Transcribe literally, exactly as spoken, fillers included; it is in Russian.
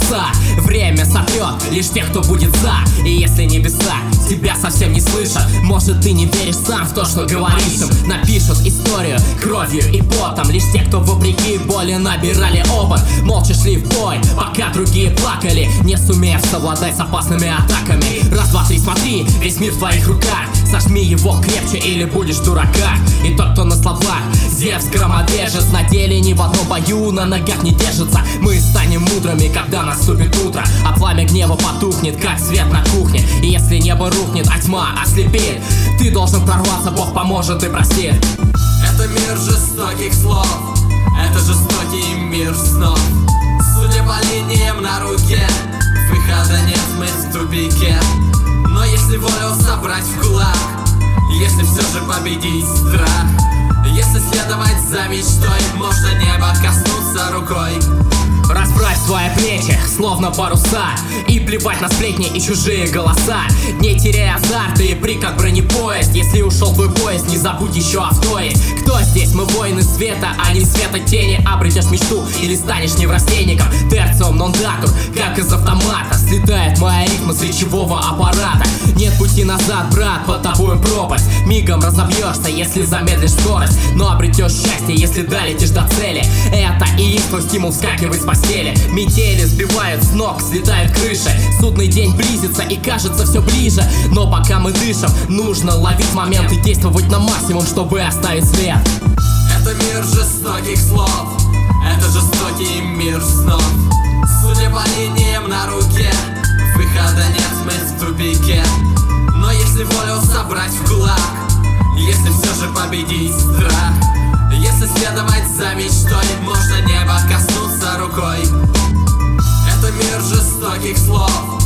паруса. Время сотрет лишь тех, кто будет за. И если небеса тебя совсем не слышат, может, ты не веришь сам в то, что говоришь им. Напишут историю кровью и потом лишь те, кто вопреки боли набирали опыт. Молча шли в бой, пока другие плакали, не сумев совладать с опасными атаками. Раз, два, три, смотри, весь мир в твоих руках. Сожми его крепче или будешь дурака. И тот, кто на словах Зевс громовержец, на деле ни в одном бою на ногах не держится. Мы станем мудрыми, когда наступит утро, а пламя гнева потухнет, как свет на кухне. И если небо рухнет, а тьма ослепит, ты должен прорваться, Бог поможет и простит. Это мир жестоких слов, это жестокий мир снов. Судя по линиям на руке, выхода нет, мы в тупике. Но если волю собрать в кулак, если все же победить страх, если следовать за мечтой, можно небо коснуться рукой. Расправь свои плечи, словно паруса, и плевать на сплетни и чужие голоса. Не теряй азарт и при как бронепоезд. Если ушел твой поезд, не забудь еще авто есть. Кто здесь? Мы воины света, а не света тени. Обретешь мечту или станешь неврастенником. Терциум нон датур, как из автомата. Слетает моя ритма с речевого аппарата. Нет пути назад, брат, под тобой пропасть. Мигом разобьешься, если замедлишь скорость, но обретешь счастье, если долетишь до цели. Это и есть твой стимул вскакивать с постели. Метели сбивают с ног, слетают крыши. Судный день близится и кажется все ближе. Но пока мы дышим, нужно ловить момент и действовать на максимум, чтобы оставить след. Это мир жестоких слов, это жестокий мир снов. Судя по линиям на руке, выхода нет, мы в тупике. Но если волю собрать в кулак, если все же победить страх, если следовать за мечтой, можно небо коснуться рукой. Это мир жестоких слов,